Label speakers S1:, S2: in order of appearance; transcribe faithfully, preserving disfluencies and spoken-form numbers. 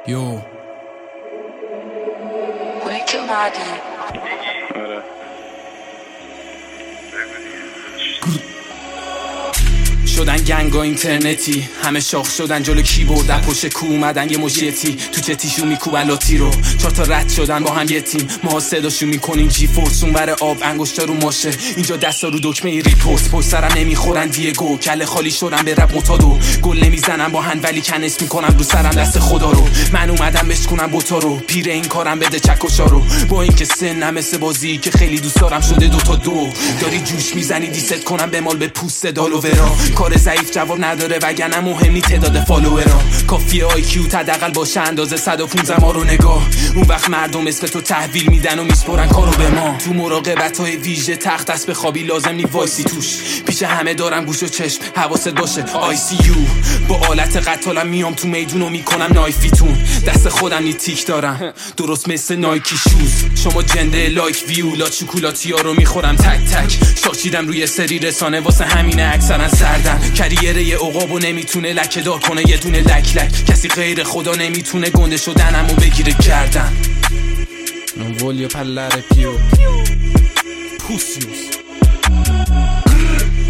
S1: یو
S2: که اومدی
S3: آره
S1: شدن گنگا اینترنتی، همه شاخ شدن جلو کیبورد، در پشت کو اومدن یه مشیتی تو چتیشو میکوبن لاتی رو، چهار تا رد شدن با هم یه تیم، ما صداشو میکنیم جی فورس، اونور آب انگشتا رو ماشه، اینجا دستا رو دکمه ریپورت، پشت سرم نمیخورن دیگو، کله خالی شدن به رپ متادو، گل نمیزنن با هن ولی کنس میکنن رو سرم دست خدا رو، من اومدم بشکنم بوتا رو، پیر این کارم بده چکشا رو، با اینکه سنم مثل بازی که خیلی دوست دارم شده دو تا دو، داری جوش میزنی دیست کنم به مال به پوست دالوورا، کار ضعیف جواب نداره وگرنه مهم نی تعداد فالوورا، کافیه آی کیو حداقل باشه اندازه صد و پانزده ما رو نگاه، اون وقت مردم اسم تو تحویل میدن و میسپرن کارو به ما، تو مراقبت‌های ویژه تخت دست به خوابی لازم نی وایسی توش، پیش همه دارم گوش و چشم حواست باشه آی سی یو، با آلت قتالم میام تو میدونو میکنم نایفیتون، دست خودم نی تیک دارم درست مثل نایکی شوز، شما جنده لایک ویولا شکلاتیا رو میخورم تک تک، شاچیدم روی سری رسانه واسه همینه اکثرا سردن، کریره یه عقابو نمیتونه لکه دار کنه یه دونه لک لک، کسی غیر خدا نمیتونه گنده شدنمو بگیره گردن. Non voglio parlare più Pussius